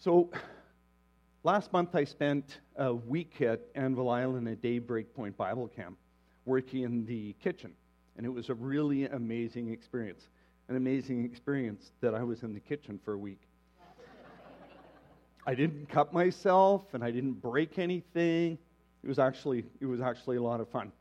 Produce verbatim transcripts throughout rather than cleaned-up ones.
So last month I spent a week at Anvil Island at Daybreak Point Bible Camp working in the kitchen. And it was a really amazing experience. An amazing experience that I was in the kitchen for a week. I didn't cut myself and I didn't break anything. It was actually it was actually a lot of fun.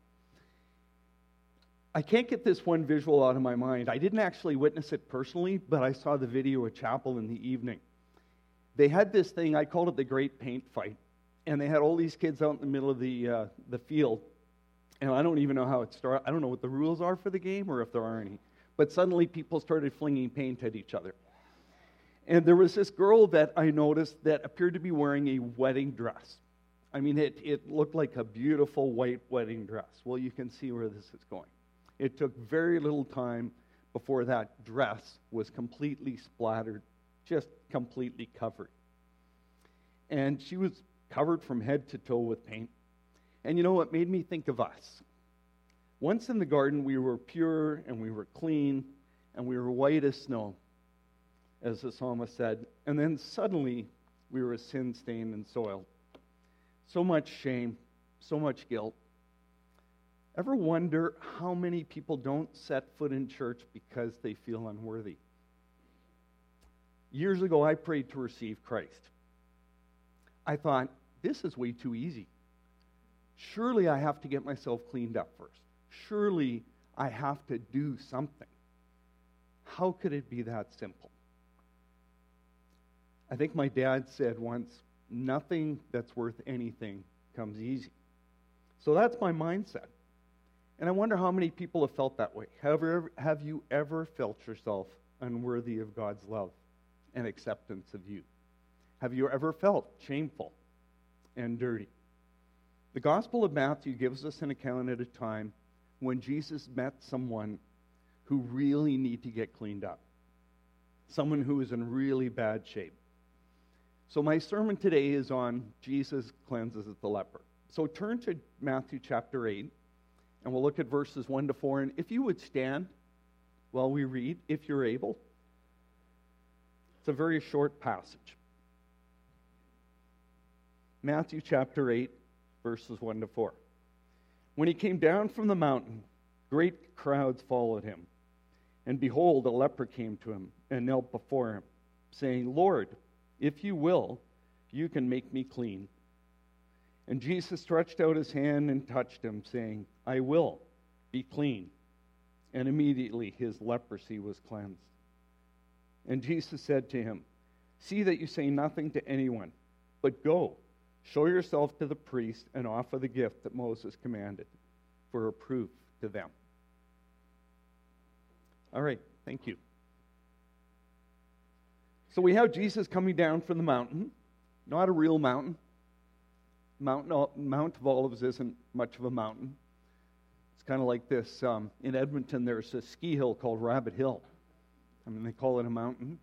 I can't get this one visual out of my mind. I didn't actually witness it personally, but I saw the video at chapel in the evening. They had this thing, I called it the Great Paint Fight, and they had all these kids out in the middle of the uh, the field, and I don't even know how it started. I don't know what the rules are for the game or if there are any, but suddenly people started flinging paint at each other. And there was this girl that I noticed that appeared to be wearing a wedding dress. I mean, it, it looked like a beautiful white wedding dress. Well, you can see where this is going. It took very little time before that dress was completely splattered, just completely covered. And she was covered from head to toe with paint. And you know what made me think of us? Once in the garden, we were pure and we were clean and we were white as snow, as the psalmist said. And then suddenly, we were sin-stained and soiled. So much shame, so much guilt. Ever wonder how many people don't set foot in church because they feel unworthy? Years ago, I prayed to receive Christ. I thought, this is way too easy. Surely I have to get myself cleaned up first. Surely I have to do something. How could it be that simple? I think my dad said once, nothing that's worth anything comes easy. So that's my mindset. And I wonder how many people have felt that way. Have you ever, have you ever felt yourself unworthy of God's love and acceptance of you? Have you ever felt shameful and dirty? The Gospel of Matthew gives us an account at a time when Jesus met someone who really need to get cleaned up. Someone who is in really bad shape. So my sermon today is on Jesus cleanses the leper. So turn to Matthew chapter eight, and we'll look at verses one to four. And if you would stand while we read, if you're able. It's a very short passage. Matthew chapter eight, verses one to four. When he came down from the mountain, great crowds followed him. And behold, a leper came to him and knelt before him, saying, Lord, if you will, you can make me clean. And Jesus stretched out his hand and touched him, saying, I will, be clean. And immediately his leprosy was cleansed. And Jesus said to him, see that you say nothing to anyone, but go, show yourself to the priest and offer the gift that Moses commanded for a proof to them. All right, thank you. So we have Jesus coming down from the mountain, not a real mountain. Mount, Mount of Olives isn't much of a mountain. It's kind of like this. Um, in Edmonton, there's a ski hill called Rabbit Hill. I mean, they call it a mountain.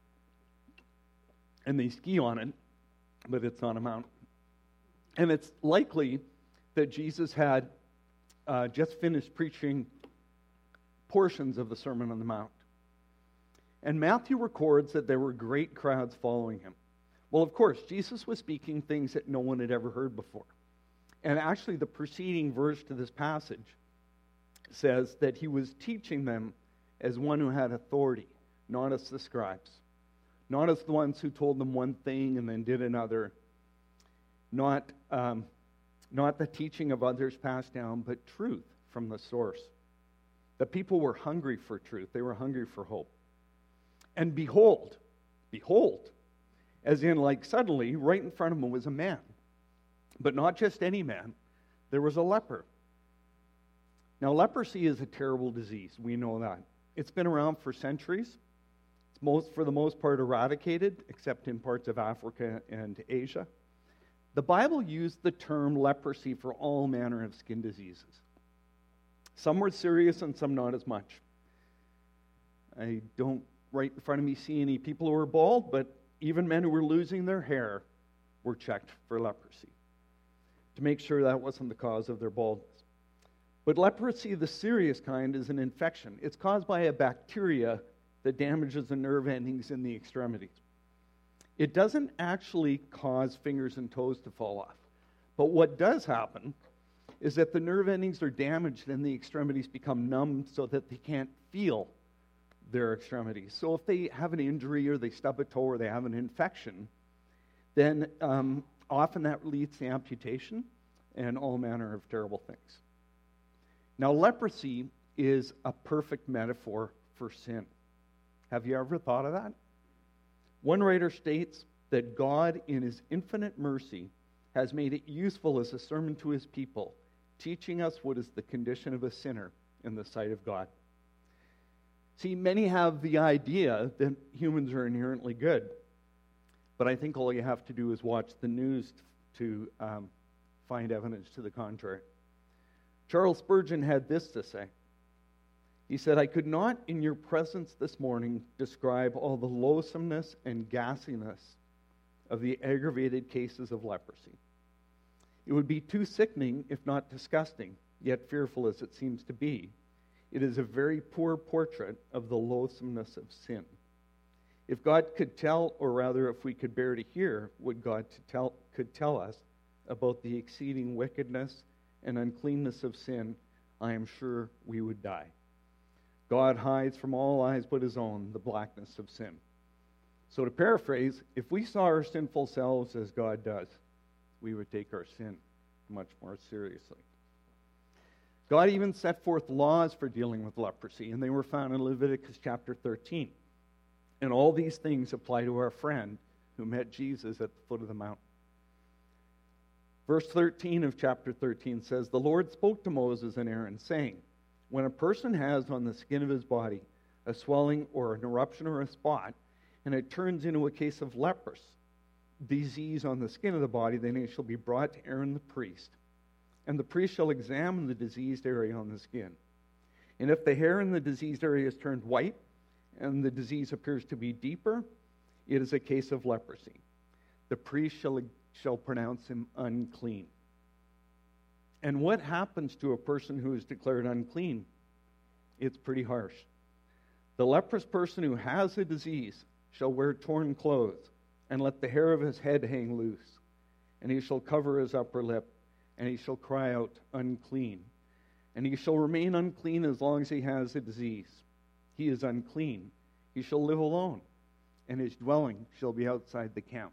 And they ski on it, but it's not a mountain. And it's likely that Jesus had uh, just finished preaching portions of the Sermon on the Mount. And Matthew records that there were great crowds following him. Well, of course, Jesus was speaking things that no one had ever heard before. And actually, the preceding verse to this passage says that he was teaching them as one who had authority, not as the scribes. Not as the ones who told them one thing and then did another. Not, um, not the teaching of others passed down, but truth from the source. The people were hungry for truth. They were hungry for hope. And behold, behold, as in like suddenly, right in front of him was a man. But not just any man. There was a leper. Now, leprosy is a terrible disease. We know that. It's been around for centuries. It's most, for the most part, eradicated, except in parts of Africa and Asia. The Bible used the term leprosy for all manner of skin diseases. Some were serious and some not as much. I don't right in front of me see any people who were bald, but even men who were losing their hair were checked for leprosy to make sure that wasn't the cause of their baldness. But leprosy, the serious kind, is an infection. It's caused by a bacteria that damages the nerve endings in the extremities. It doesn't actually cause fingers and toes to fall off. But what does happen is that the nerve endings are damaged and the extremities become numb so that they can't feel their extremities. So if they have an injury or they stub a toe or they have an infection, then um, often that leads to amputation and all manner of terrible things. Now, leprosy is a perfect metaphor for sin. Have you ever thought of that? One writer states that God, in his infinite mercy, has made it useful as a sermon to his people, teaching us what is the condition of a sinner in the sight of God. See, many have the idea that humans are inherently good, but I think all you have to do is watch the news to um, find evidence to the contrary. Charles Spurgeon had this to say. He said, "I could not in your presence this morning describe all the loathsomeness and ghastliness of the aggravated cases of leprosy. It would be too sickening, if not disgusting, yet fearful as it seems to be. It is a very poor portrait of the loathsomeness of sin. If God could tell, or rather if we could bear to hear what God to tell, could tell us about the exceeding wickedness and uncleanness of sin, I am sure we would die. God hides from all eyes but his own the blackness of sin." So to paraphrase, if we saw our sinful selves as God does, we would take our sin much more seriously. God even set forth laws for dealing with leprosy, and they were found in Leviticus chapter thirteen. And all these things apply to our friend who met Jesus at the foot of the mountain. Verse thirteen of chapter thirteen says, "The Lord spoke to Moses and Aaron, saying, when a person has on the skin of his body a swelling or an eruption or a spot, and it turns into a case of leprous disease on the skin of the body, then it shall be brought to Aaron the priest. And the priest shall examine the diseased area on the skin. And if the hair in the diseased area is turned white, and the disease appears to be deeper, it is a case of leprosy. The priest shall, shall pronounce him unclean." And what happens to a person who is declared unclean? It's pretty harsh. "The leprous person who has a disease shall wear torn clothes, and let the hair of his head hang loose. And he shall cover his upper lip, and he shall cry out, unclean. And he shall remain unclean as long as he has a disease. He is unclean. He shall live alone, and his dwelling shall be outside the camp."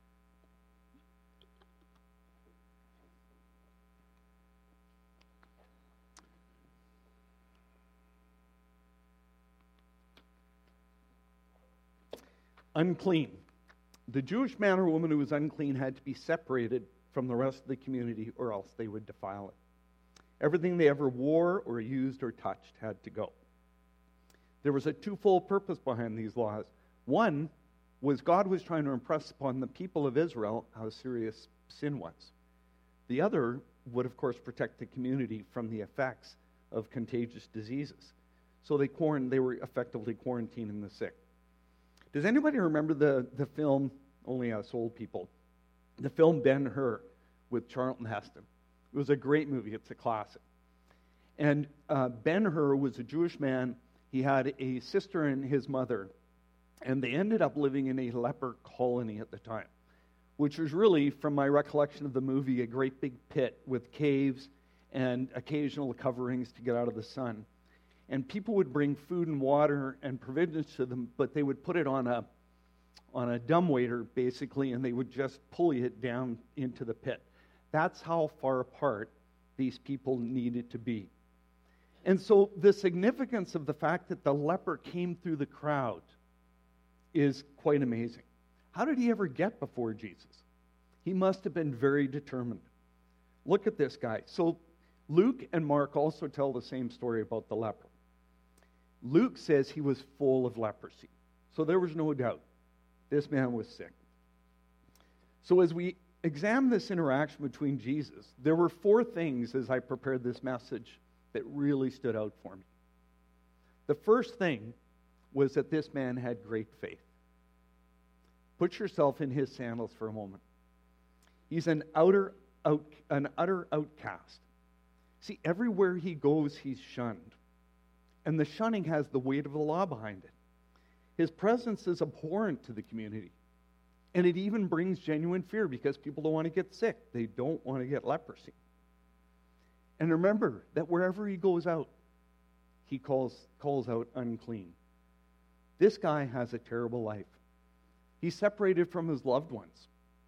Unclean. The Jewish man or woman who was unclean had to be separated from the rest of the community, or else they would defile it. Everything they ever wore or used or touched had to go. There was a twofold purpose behind these laws. One was God was trying to impress upon the people of Israel how serious sin was. The other would, of course, protect the community from the effects of contagious diseases. So they, quarant- they were effectively quarantining the sick. Does anybody remember the, the film, only us old people, the film Ben-Hur with Charlton Heston? It was a great movie. It's a classic. And uh, Ben-Hur was a Jewish man. He had a sister and his mother, and they ended up living in a leper colony at the time, which was really, from my recollection of the movie, a great big pit with caves and occasional coverings to get out of the sun. And people would bring food and water and provisions to them, but they would put it on a on a dumbwaiter, basically, and they would just pulley it down into the pit. That's how far apart these people needed to be. And so the significance of the fact that the leper came through the crowd is quite amazing. How did he ever get before Jesus? He must have been very determined. Look at this guy. So Luke and Mark also tell the same story about the leper. Luke says he was full of leprosy. So there was no doubt this man was sick. So as we examine this interaction between Jesus, there were four things as I prepared this message that really stood out for me. The first thing was that this man had great faith. Put yourself in his sandals for a moment. He's an outer out, an utter outcast. See, everywhere he goes, he's shunned. And the shunning has the weight of the law behind it. His presence is abhorrent to the community. And it even brings genuine fear because people don't want to get sick. They don't want to get leprosy. And remember that wherever he goes out, he calls, calls out unclean. This guy has a terrible life. He's separated from his loved ones.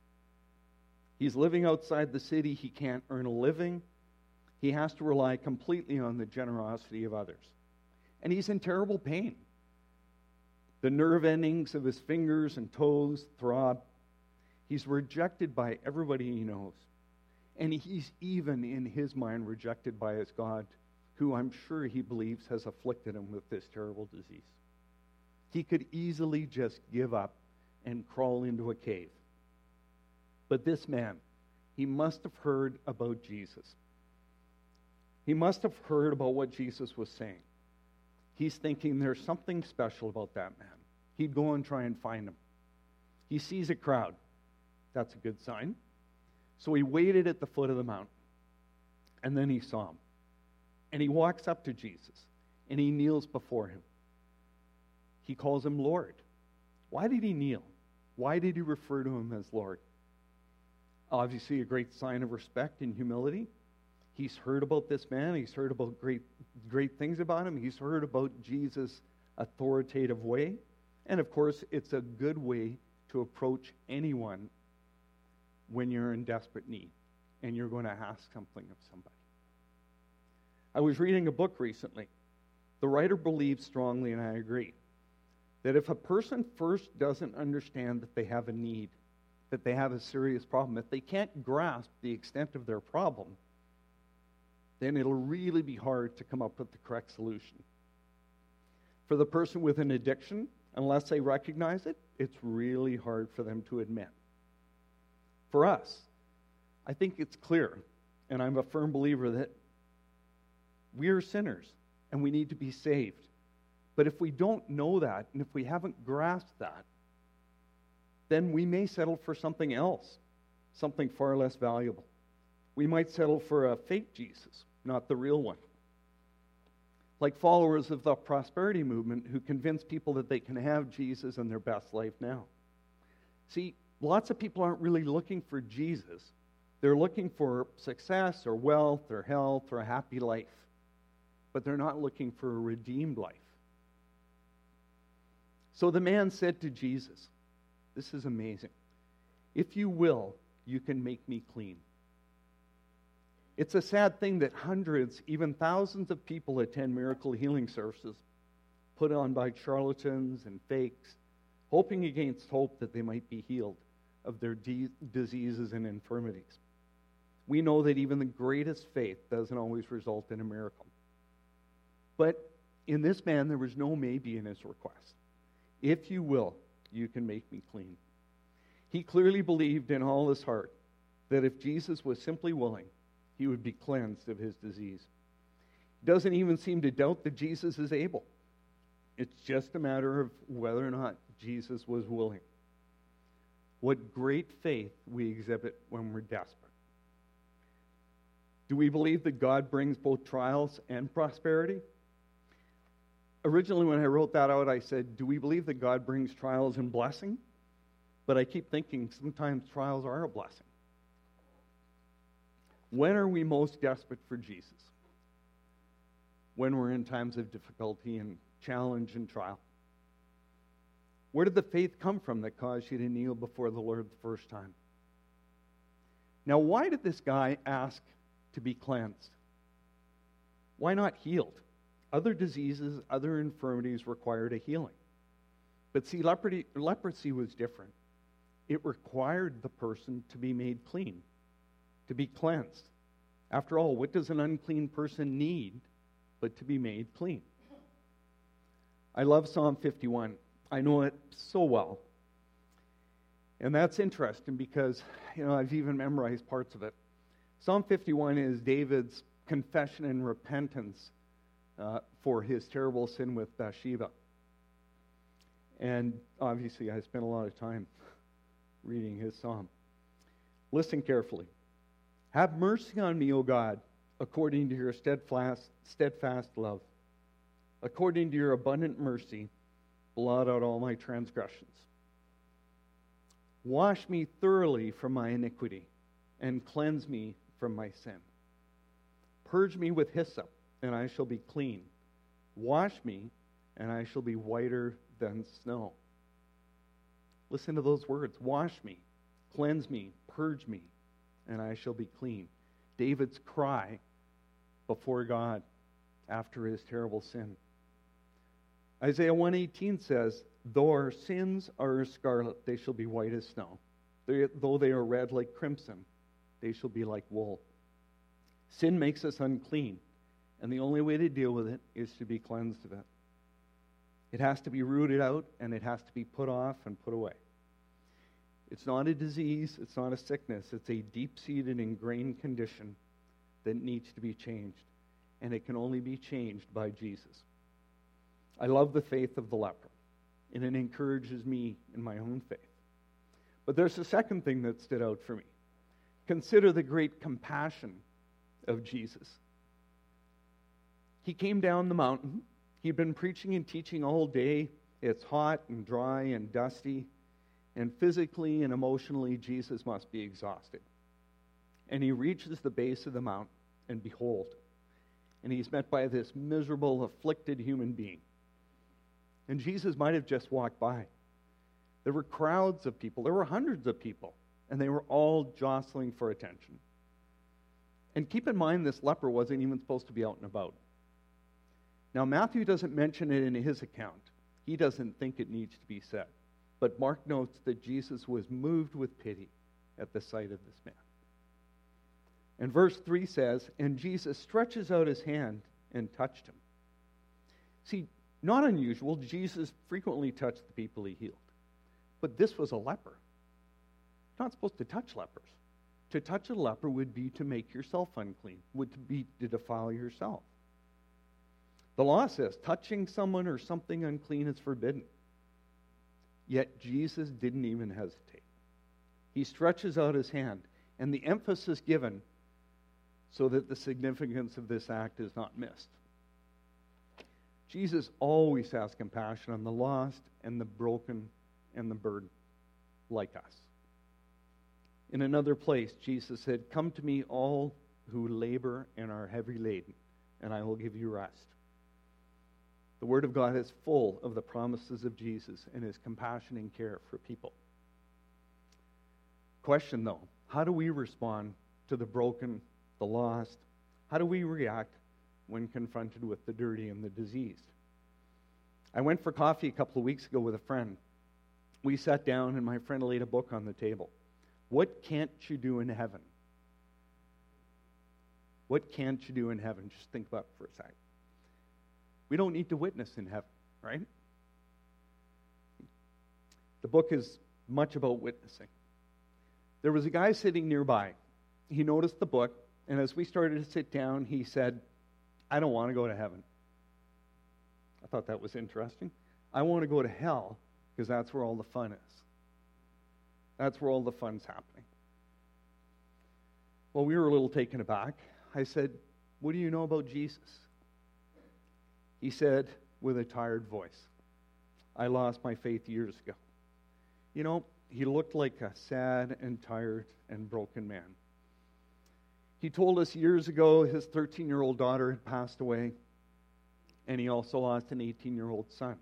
He's living outside the city. He can't earn a living. He has to rely completely on the generosity of others. And he's in terrible pain. The nerve endings of his fingers and toes throb. He's rejected by everybody he knows. And he's even, in his mind, rejected by his God, who I'm sure he believes has afflicted him with this terrible disease. He could easily just give up and crawl into a cave. But this man, he must have heard about Jesus. He must have heard about what Jesus was saying. He's thinking there's something special about that man. He'd go and try and find him. He sees a crowd. That's a good sign. So he waited at the foot of the mountain. And then he saw him. And he walks up to Jesus. And he kneels before him. He calls him Lord. Why did he kneel? Why did he refer to him as Lord? Obviously a great sign of respect and humility. He's heard about this man. He's heard about great, great things about him. He's heard about Jesus' authoritative way. And of course, it's a good way to approach anyone when you're in desperate need and you're going to ask something of somebody. I was reading a book recently. The writer believes strongly, and I agree, that if a person first doesn't understand that they have a need, that they have a serious problem, if they can't grasp the extent of their problem, then it'll really be hard to come up with the correct solution. For the person with an addiction, unless they recognize it, it's really hard for them to admit. For us, I think it's clear, and I'm a firm believer that we are sinners and we need to be saved. But if we don't know that, and if we haven't grasped that, then we may settle for something else, something far less valuable. We might settle for a fake Jesus, not the real one. Like followers of the prosperity movement who convince people that they can have Jesus and their best life now. See, lots of people aren't really looking for Jesus. They're looking for success or wealth or health or a happy life. But they're not looking for a redeemed life. So the man said to Jesus, this is amazing. If you will, you can make me clean. It's a sad thing that hundreds, even thousands of people attend miracle healing services put on by charlatans and fakes, hoping against hope that they might be healed of their de- diseases and infirmities. We know that even the greatest faith doesn't always result in a miracle. But in this man, there was no maybe in his request. If you will, you can make me clean. He clearly believed in all his heart that if Jesus was simply willing, he would be cleansed of his disease. He doesn't even seem to doubt that Jesus is able. It's just a matter of whether or not Jesus was willing. What great faith we exhibit when we're desperate. Do we believe that God brings both trials and prosperity? Originally, when I wrote that out, I said, do we believe that God brings trials and blessing? But I keep thinking sometimes trials are a blessing. When are we most desperate for Jesus? When we're in times of difficulty and challenge and trial. Where did the faith come from that caused you to kneel before the Lord the first time? Now, why did this guy ask to be cleansed? Why not healed? Other diseases, other infirmities required a healing. But see, leprosy, leprosy was different. It required the person to be made clean, to be cleansed. After all, what does an unclean person need but to be made clean? I love Psalm fifty-one. I know it so well. And that's interesting because, you know, I've even memorized parts of it. Psalm fifty-one is David's confession and repentance uh, for his terrible sin with Bathsheba. And obviously I spent a lot of time reading his psalm. Listen carefully. Have mercy on me, O God, according to your steadfast, steadfast love. According to your abundant mercy, blot out all my transgressions. Wash me thoroughly from my iniquity, and cleanse me from my sin. Purge me with hyssop, and I shall be clean. Wash me, and I shall be whiter than snow. Listen to those words. Wash me, cleanse me, purge me, and I shall be clean. David's cry before God after his terrible sin. Isaiah one eighteen says, though our sins are as scarlet, they shall be white as snow. They, though they are red like crimson, they shall be like wool. Sin makes us unclean, and the only way to deal with it is to be cleansed of it. It has to be rooted out, and it has to be put off and put away. It's not a disease, it's not a sickness, it's a deep-seated, ingrained condition that needs to be changed, and it can only be changed by Jesus. I love the faith of the leper, and it encourages me in my own faith. But there's a second thing that stood out for me. Consider the great compassion of Jesus. He came down the mountain. He'd been preaching and teaching all day. It's hot and dry and dusty. And physically and emotionally, Jesus must be exhausted. And he reaches the base of the mountain, and behold, and he's met by this miserable, afflicted human being. And Jesus might have just walked by. There were crowds of people. There were hundreds of people. And they were all jostling for attention. And keep in mind, this leper wasn't even supposed to be out and about. Now, Matthew doesn't mention it in his account. He doesn't think it needs to be said. But Mark notes that Jesus was moved with pity at the sight of this man. And verse three says, and Jesus stretches out his hand and touched him. See, not unusual, Jesus frequently touched the people he healed. But this was a leper. Not supposed to touch lepers. To touch a leper would be to make yourself unclean, would be to defile yourself. The law says touching someone or something unclean is forbidden. Yet Jesus didn't even hesitate. He stretches out his hand, and the emphasis given so that the significance of this act is not missed. Jesus always has compassion on the lost and the broken and the burdened like us. In another place, Jesus said, come to me all who labor and are heavy laden, and I will give you rest. The Word of God is full of the promises of Jesus and his compassion and care for people. Question, though, how do we respond to the broken, the lost? How do we react when confronted with the dirty and the diseased? I went for coffee a couple of weeks ago with a friend. We sat down, and my friend laid a book on the table. What can't you do in heaven? What can't you do in heaven? Just think about it for a second. We don't need to witness in heaven, right? The book is much about witnessing. There was a guy sitting nearby. He noticed the book, and as we started to sit down, he said, I don't want to go to heaven. I thought that was interesting. I want to go to hell because that's where all the fun is. That's where all the fun's happening. Well, we were a little taken aback. I said, what do you know about Jesus? He said with a tired voice, I lost my faith years ago. You know, he looked like a sad and tired and broken man. He told us years ago his thirteen-year-old daughter had passed away, and he also lost an eighteen-year-old son.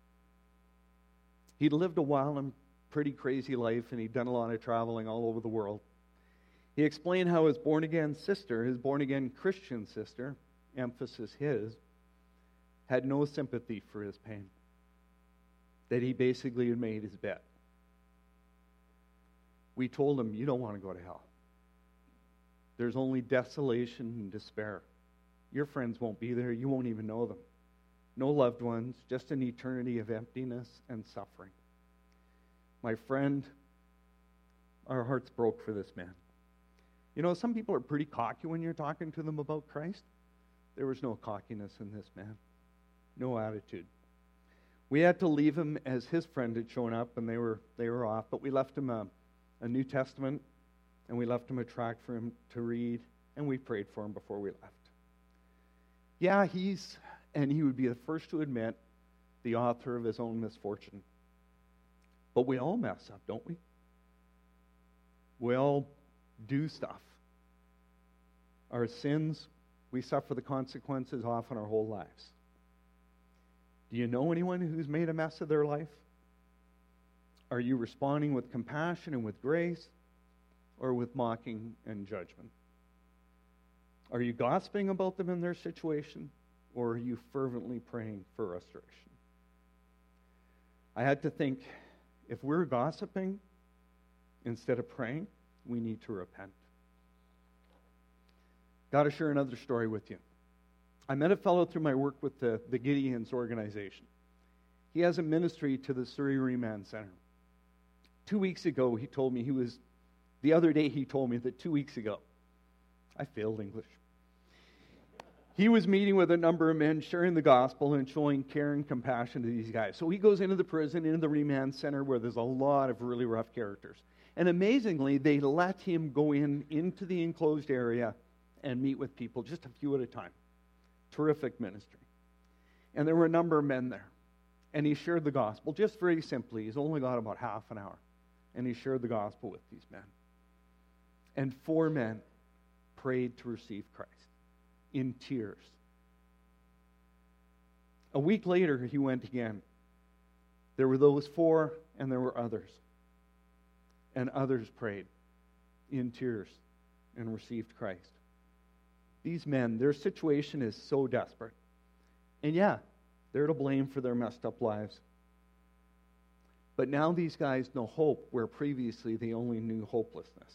He'd lived a wild and pretty crazy life, and he'd done a lot of traveling all over the world. He explained how his born-again sister, his born-again Christian sister, emphasis his, had no sympathy for his pain. That he basically had made his bet. We told him, you don't want to go to hell. There's only desolation and despair. Your friends won't be there. You won't even know them. No loved ones, just an eternity of emptiness and suffering. My friend, our hearts broke for this man. You know, some people are pretty cocky when you're talking to them about Christ. There was no cockiness in this man. No attitude. We had to leave him as his friend had shown up, and they were they were off, but we left him a, a New Testament, and we left him a tract for him to read, and we prayed for him before we left. Yeah, he's, and he would be the first to admit, the author of his own misfortune. But we all mess up, don't we? We all do stuff. Our sins, we suffer the consequences often our whole lives. Do you know anyone who's made a mess of their life? Are you responding with compassion and with grace, or with mocking and judgment? Are you gossiping about them in their situation, or are you fervently praying for restoration? I had to think, if we're gossiping instead of praying, we need to repent. Got to share another story with you. I met a fellow through my work with the, the Gideons organization. He has a ministry to the Surrey Remand Center. Two weeks ago, he told me he was, the other day he told me that two weeks ago, I failed English. He was meeting with a number of men, sharing the gospel and showing care and compassion to these guys. So he goes into the prison, into the remand center, where there's a lot of really rough characters. And amazingly, they let him go in into the enclosed area and meet with people, just a few at a time. Terrific ministry. And there were a number of men there. And he shared the gospel, just very simply. He's only got about half an hour. And he shared the gospel with these men. And four men prayed to receive Christ in tears. A week later, he went again. There were those four, and there were others. And others prayed in tears and received Christ. These men, their situation is so desperate. And yeah, they're to blame for their messed up lives. But now these guys know hope where previously they only knew hopelessness.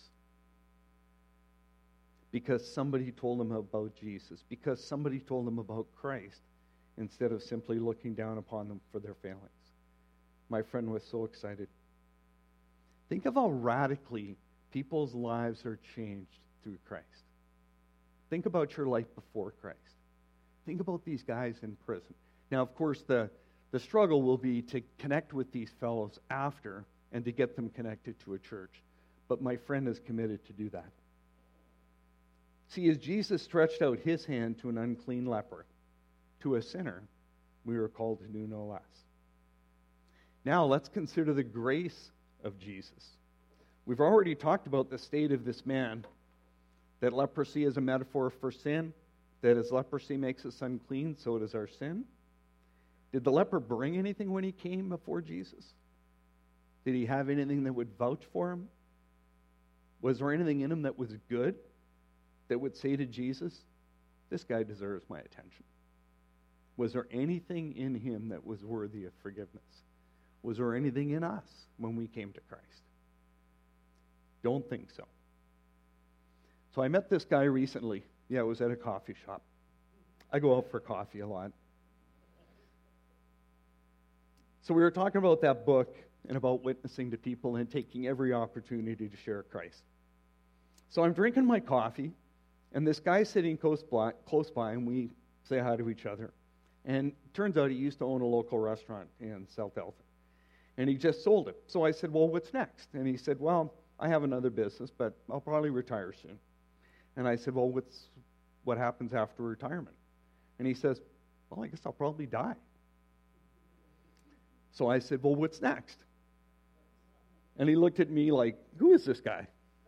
Because somebody told them about Jesus. Because somebody told them about Christ instead of simply looking down upon them for their failings. My friend was so excited. Think of how radically people's lives are changed through Christ. Think about your life before Christ. Think about these guys in prison. Now, of course, the, the struggle will be to connect with these fellows after and to get them connected to a church. But my friend is committed to do that. See, as Jesus stretched out his hand to an unclean leper, to a sinner, we were called to do no less. Now, let's consider the grace of Jesus. We've already talked about the state of this man, that leprosy is a metaphor for sin, that as leprosy makes us unclean, so does our sin. Did the leper bring anything when he came before Jesus? Did he have anything that would vouch for him? Was there anything in him that was good, that would say to Jesus, this guy deserves my attention? Was there anything in him that was worthy of forgiveness? Was there anything in us when we came to Christ? Don't think so. So I met this guy recently. Yeah, it was at a coffee shop. I go out for coffee a lot. So we were talking about that book and about witnessing to people and taking every opportunity to share Christ. So I'm drinking my coffee, and this guy's sitting close by, close by, and we say hi to each other. And it turns out he used to own a local restaurant in South Delta. And he just sold it. So I said, well, what's next? And he said, well, I have another business, but I'll probably retire soon. And I said, well, what's what happens after retirement? And he says, well, I guess I'll probably die. So I said, well, what's next? And he looked at me like, who is this guy?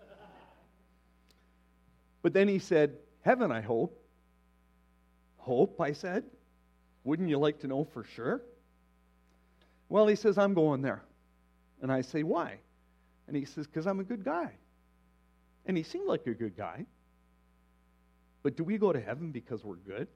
But then he said, heaven, I hope. Hope, I said. Wouldn't you like to know for sure? Well, he says, I'm going there. And I say, why? And he says, because I'm a good guy. And he seemed like a good guy. But do we go to heaven because we're good?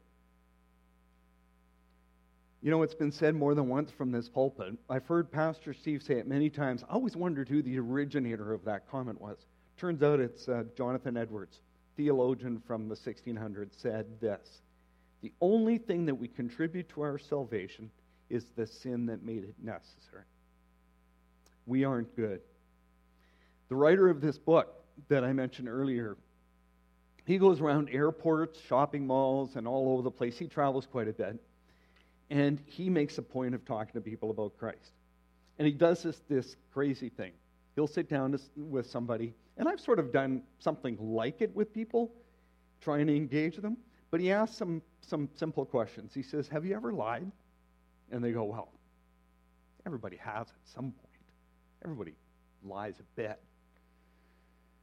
You know, it's been said more than once from this pulpit. I've heard Pastor Steve say it many times. I always wondered who the originator of that comment was. Turns out it's uh, Jonathan Edwards, theologian from the sixteen hundreds, said this: the only thing that we contribute to our salvation is the sin that made it necessary. We aren't good. The writer of this book that I mentioned earlier, he goes around airports, shopping malls, and all over the place. He travels quite a bit. And he makes a point of talking to people about Christ. And he does this, this crazy thing. He'll sit down to, with somebody, and I've sort of done something like it with people, trying to engage them. But he asks some, some simple questions. He says, have you ever lied? And they go, well, everybody has at some point. Everybody lies a bit.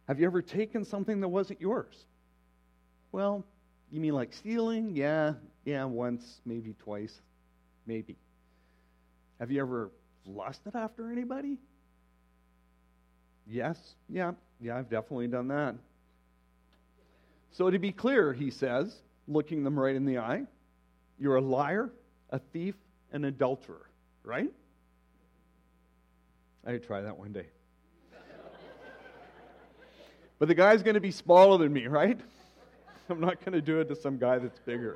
Have you ever taken something that wasn't yours? Well, you mean like stealing? Yeah, yeah, once, maybe twice, maybe. Have you ever lusted after anybody? Yes, yeah, yeah, I've definitely done that. So to be clear, he says, looking them right in the eye, you're a liar, a thief, an adulterer, right? I'd try that one day. But the guy's going to be smaller than me, right? I'm not going to do it to some guy that's bigger.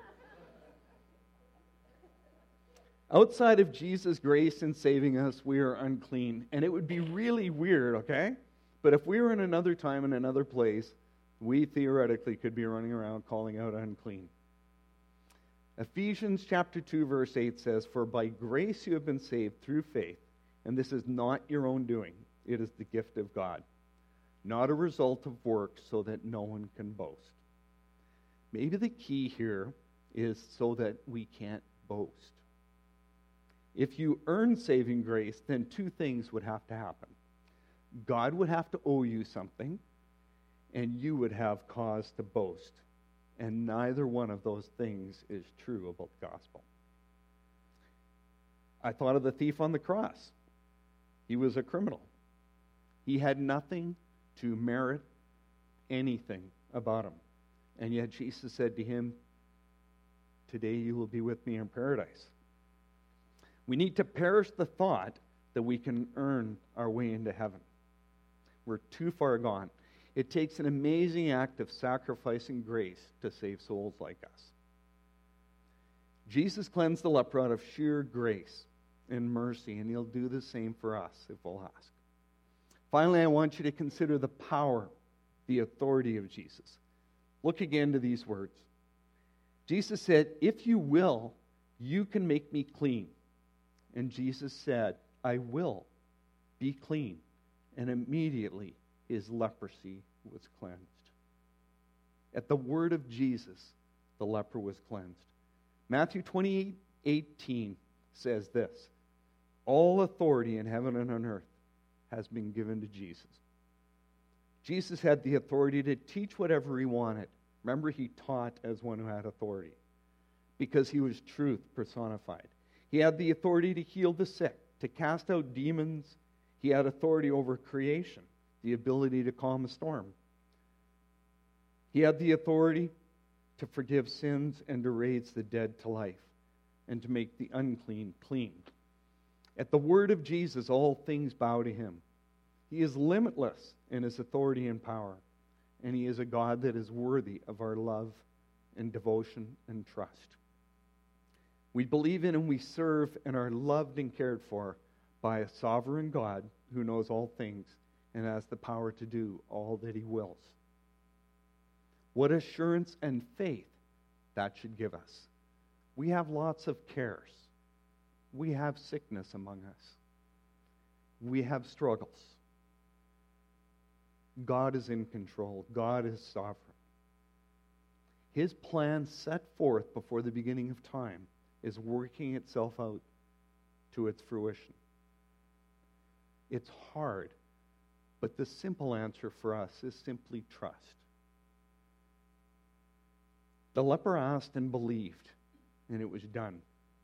Outside of Jesus' grace in saving us, we are unclean. And it would be really weird, okay? But if we were in another time, in another place, we theoretically could be running around calling out unclean. Ephesians chapter two, verse eight says, "For by grace you have been saved through faith, and this is not your own doing. It is the gift of God, not a result of works, so that no one can boast." Maybe the key here is so that we can't boast. If you earn saving grace, then two things would have to happen. God would have to owe you something, and you would have cause to boast. And neither one of those things is true about the gospel. I thought of the thief on the cross. He was a criminal. He had nothing to merit anything about him. And yet Jesus said to him, "Today you will be with me in paradise." We need to perish the thought that we can earn our way into heaven. We're too far gone. It takes an amazing act of sacrificing grace to save souls like us. Jesus cleansed the leper out of sheer grace and mercy, and he'll do the same for us if we'll ask. Finally, I want you to consider the power, the authority of Jesus. Look again to these words. Jesus said, "If you will, you can make me clean." And Jesus said, "I will be clean." And immediately his leprosy was cleansed. At the word of Jesus, the leper was cleansed. Matthew twenty-eight eighteen says this, "All authority in heaven and on earth has been given to Jesus." Jesus had the authority to teach whatever he wanted. Remember, he taught as one who had authority because he was truth personified. He had the authority to heal the sick, to cast out demons. He had authority over creation, the ability to calm a storm. He had the authority to forgive sins and to raise the dead to life and to make the unclean clean. At the word of Jesus, all things bow to him. He is limitless in his authority and power, and he is a God that is worthy of our love and devotion and trust. We believe in and we serve and are loved and cared for by a sovereign God who knows all things and has the power to do all that he wills. What assurance and faith that should give us. We have lots of cares. We have sickness among us. We have struggles. God is in control. God is sovereign. His plan set forth before the beginning of time is working itself out to its fruition. It's hard, but the simple answer for us is simply trust. The leper asked and believed, and it was done.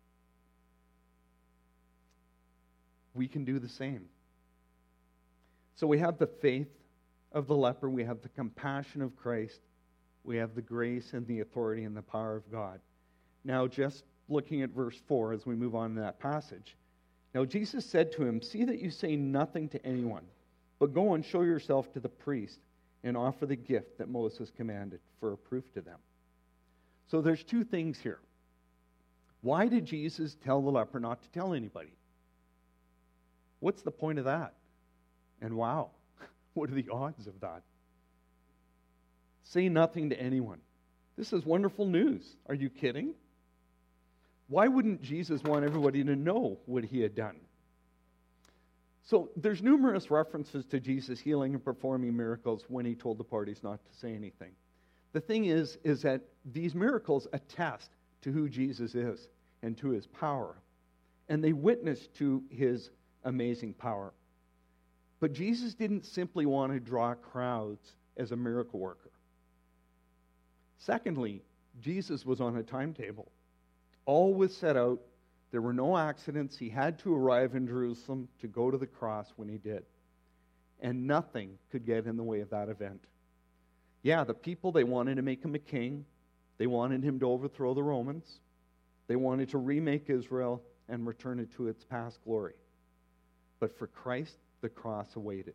We can do the same. So we have the faith of the leper, we have the compassion of Christ, we have the grace and the authority and the power of God. Now, just looking at verse four as we move on in that passage. Now Jesus said to him, "See that you say nothing to anyone, but go and show yourself to the priest and offer the gift that Moses commanded for a proof to them." So there's two things here. Why did Jesus tell the leper not to tell anybody? What's the point of that? And wow, what are the odds of that? Say nothing to anyone. This is wonderful news. Are you kidding? Why wouldn't Jesus want everybody to know what he had done? So there's numerous references to Jesus healing and performing miracles when he told the parties not to say anything. The thing is, is that these miracles attest to who Jesus is and to his power. And they witness to his amazing power. But Jesus didn't simply want to draw crowds as a miracle worker. Secondly, Jesus was on a timetable. All was set out. There were no accidents. He had to arrive in Jerusalem to go to the cross when he did. And nothing could get in the way of that event. Yeah, the people, they wanted to make him a king. They wanted him to overthrow the Romans. They wanted to remake Israel and return it to its past glory. But for Christ, the cross awaited.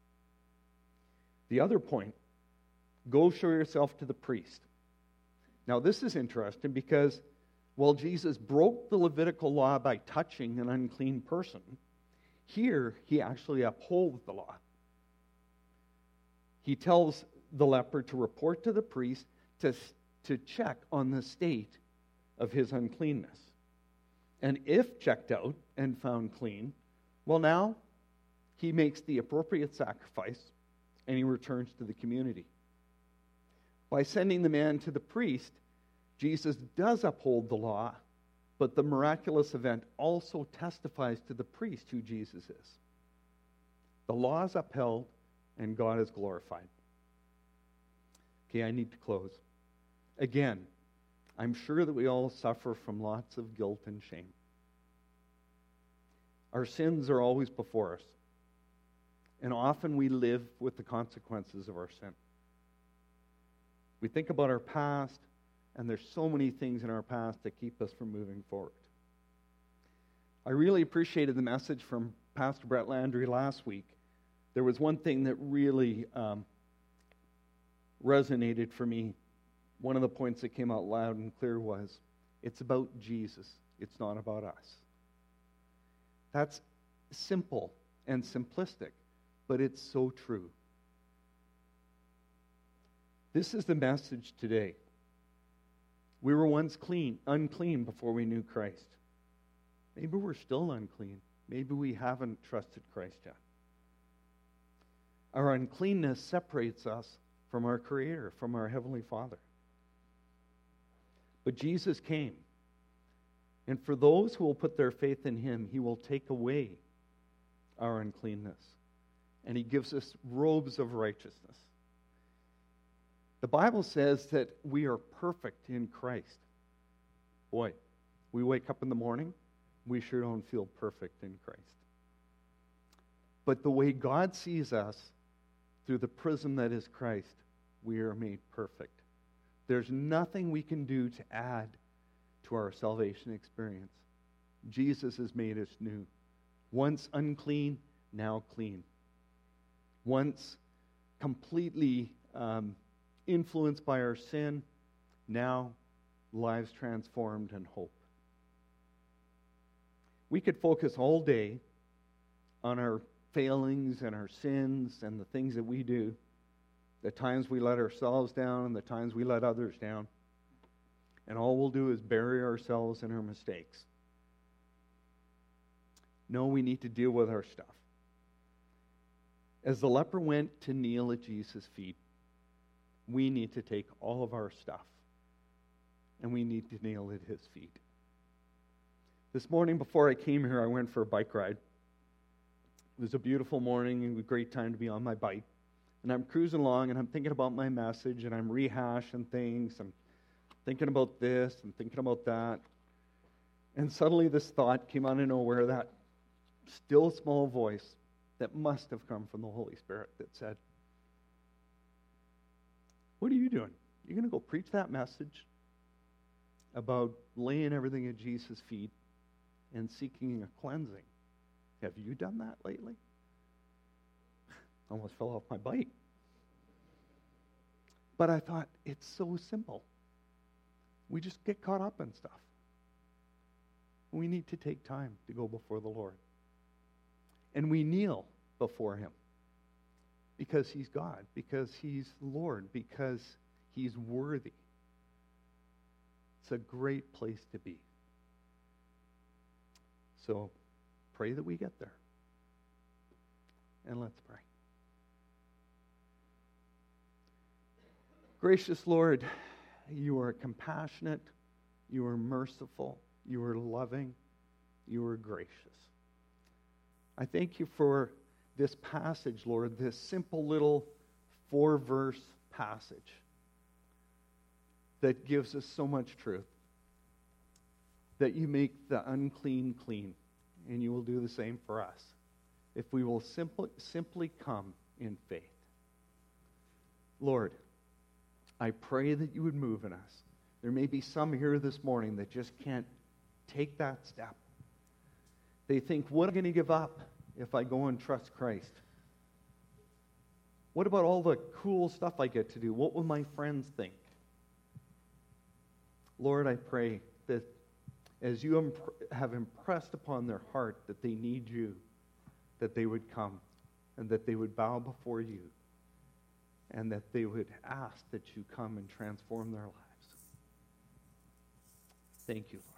The other point, go show yourself to the priest. Now this is interesting because while Jesus broke the Levitical law by touching an unclean person, here he actually upholds the law. He tells the leper to report to the priest to, to check on the state of his uncleanness. And if checked out and found clean, well, now he makes the appropriate sacrifice and he returns to the community. By sending the man to the priest, Jesus does uphold the law, but the miraculous event also testifies to the priest who Jesus is. The law is upheld and God is glorified. Okay, I need to close. Again, I'm sure that we all suffer from lots of guilt and shame. Our sins are always before us, and often we live with the consequences of our sin. We think about our past, and there's so many things in our past that keep us from moving forward. I really appreciated the message from Pastor Brett Landry last week. There was one thing that really um, resonated for me. One of the points that came out loud and clear was, it's about Jesus. It's not about us. That's simple and simplistic, but it's so true. This is the message today. We were once clean, unclean before we knew Christ. Maybe we're still unclean. Maybe we haven't trusted Christ yet. Our uncleanness separates us from our Creator, from our Heavenly Father. But Jesus came. And for those who will put their faith in Him, He will take away our uncleanness. And He gives us robes of righteousness. The Bible says that we are perfect in Christ. Boy, we wake up in the morning, we sure don't feel perfect in Christ. But the way God sees us, through the prism that is Christ, we are made perfect. There's nothing we can do to add to our salvation experience. Jesus has made us new. Once unclean, now clean. Once completely um, influenced by our sin, now lives transformed and hope. We could focus all day on our failings and our sins and the things that we do, the times we let ourselves down and the times we let others down. And all we'll do is bury ourselves in our mistakes. No, we need to deal with our stuff. As the leper went to kneel at Jesus' feet, we need to take all of our stuff and we need to kneel at His feet. This morning before I came here, I went for a bike ride. It was a beautiful morning and a great time to be on my bike. And I'm cruising along and I'm thinking about my message and I'm rehashing things. I'm thinking about this and thinking about that. And suddenly this thought came out of nowhere, that still small voice that must have come from the Holy Spirit that said, what are you doing? You're going to go preach that message about laying everything at Jesus' feet and seeking a cleansing. Have you done that lately? I almost fell off my bike. But I thought, it's so simple. We just get caught up in stuff. We need to take time to go before the Lord. And we kneel before Him because He's God, because He's Lord, because He's worthy. It's a great place to be. So pray that we get there. And let's pray. Gracious Lord, You are compassionate, You are merciful, You are loving, You are gracious. I thank You for this passage, Lord, this simple little four-verse passage that gives us so much truth, that you make the unclean clean, and you will do the same for us if we will simply, simply come in faith. Lord, I pray that you would move in us. There may be some here this morning that just can't take that step. They think, what am I going to give up if I go and trust Christ? What about all the cool stuff I get to do? What will my friends think? Lord, I pray that as you imp- have impressed upon their heart that they need you, that they would come and that they would bow before you and that they would ask that you come and transform their lives. Thank you, Lord.